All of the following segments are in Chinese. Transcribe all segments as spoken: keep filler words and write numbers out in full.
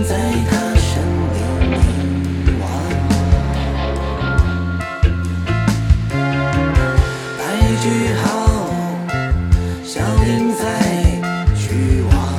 在他身边凝望，白句号效应在虚妄，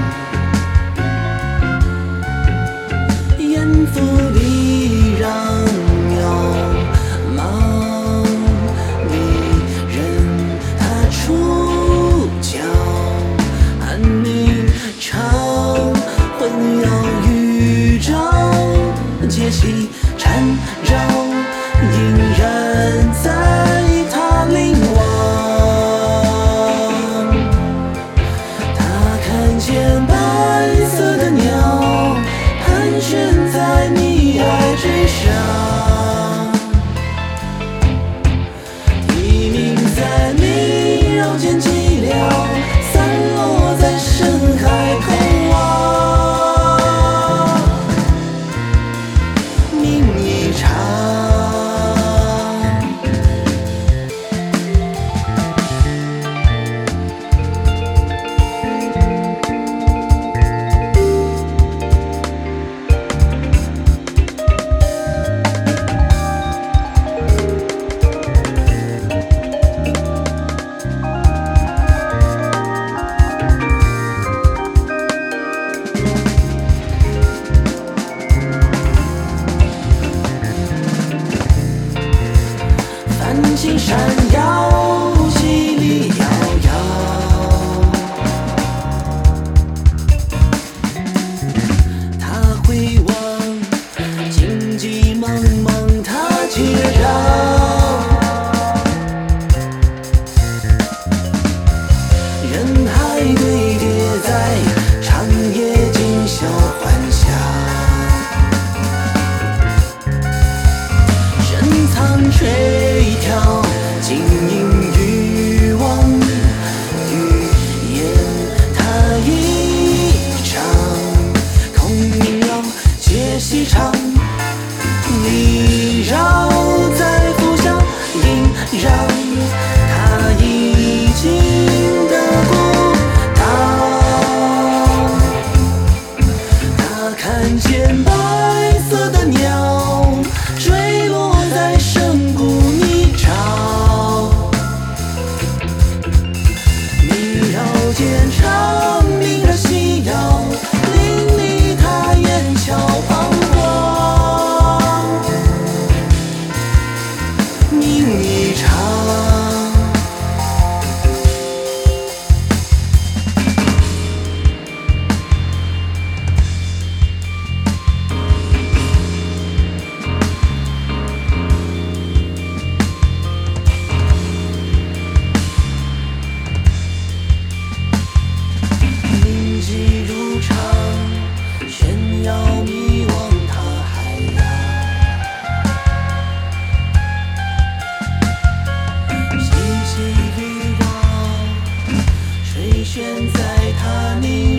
眼腹里让渺茫，离人他触角，安宁长混淆预兆，解析缠绕隐然在他凝望，他看见白色的鸟盘旋在你爱之上，啼鸣在迷绕间寂寥，散落在深海空望，命一场。繁星闪耀，犀利遥遥，他回望，荆棘茫茫，他接绕，人海堆叠在长夜今宵幻想，深藏垂髫，晶莹欲望，语言它一场，空明绕，皆细长，离绕在浮想，萦绕，它已经的孤岛，他看见白色的鸟坠落在深谷泥沼，迷绕间长鸣的夕阳，淋漓他眼角彷徨，命一场。铭记如常，炫耀迷惘他海洋，细细绿绕，垂悬在他凝